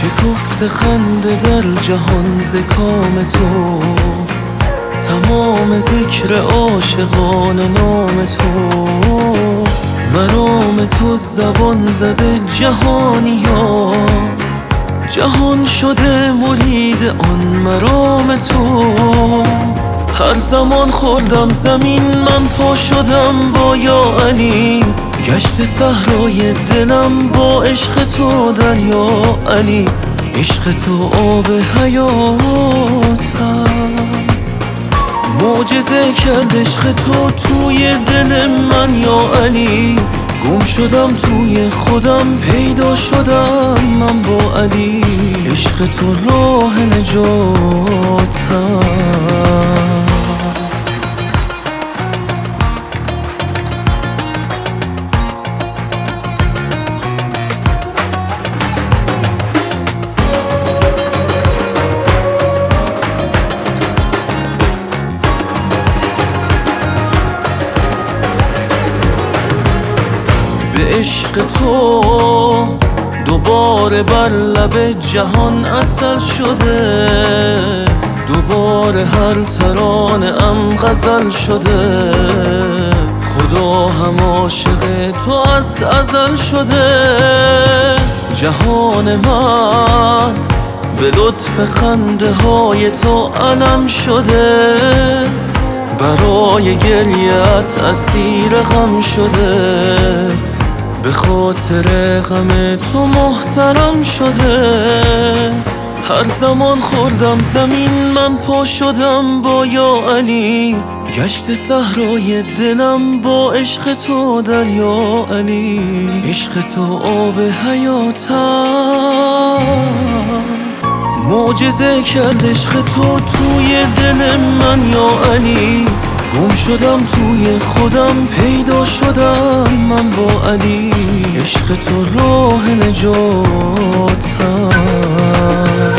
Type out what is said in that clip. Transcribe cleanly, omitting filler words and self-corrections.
شکفت خنده در جهان ز کام تو، تمام ذکر عاشقان نام تو. مرام تو زبان زده جهانیا، جهان شده مرید آن مرام تو. هر زمان خوردم زمین من پا شدم با یا علی، گشت صحرای دلم با عشق تو دریا علی. عشق تو آب حیاتم، معجزه کرد عشق تو توی دل من یا علی. گم شدم توی خودم پیدا شدم من با علی. عشق تو راه نجاتم. به عشق تو دوباره بر لب جهان عسل شده، دوباره هر ترانه ام غزل شده. خدا هم عاشق تو از ازل شده. جهان من به لطف خنده های تو علم شده، برای گریت اسیر غم شده. به خاطر غم تو محترم شده. هر زمان خوردم زمین من پا شدم با یا علی، گشت صحرای دلم با عشق تو دریا علی. عشق تو آب حیاتم، معجزه کرد عشق تو توی دل من یا علی. گم شدم توی خودم پیدا شدم من با علی. عشق تو راه نجاتم.